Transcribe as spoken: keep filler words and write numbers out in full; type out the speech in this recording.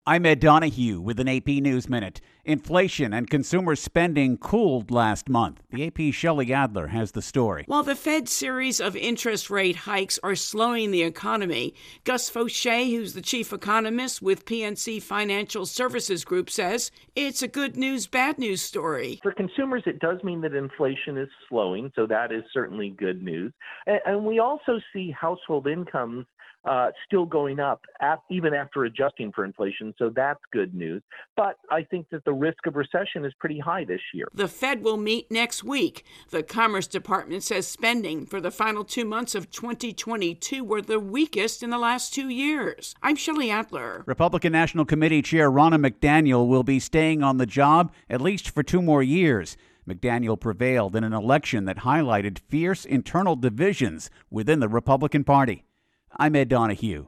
I'm Ed Donahue with an A P News Minute. Inflation and consumer spending cooled last month. The A P's Shelley Adler has the story. While the Fed's series of interest rate hikes are slowing the economy, Gus Faucher, who's the chief economist with P N C Financial Services Group, says it's a good news, bad news story. For consumers, it does mean that inflation is slowing, so that is certainly good news. And, and we also see household incomes Uh, still going up, at, even after adjusting for inflation, so that's good news. But I think that the risk of recession is pretty high this year. The Fed will meet next week. The Commerce Department says spending for the final two months of twenty twenty-two were the weakest in the last two years. I'm Shelley Adler. Republican National Committee Chair Ronna McDaniel will be staying on the job at least for two more years. McDaniel prevailed in an election that highlighted fierce internal divisions within the Republican Party. I'm Ed Donahue.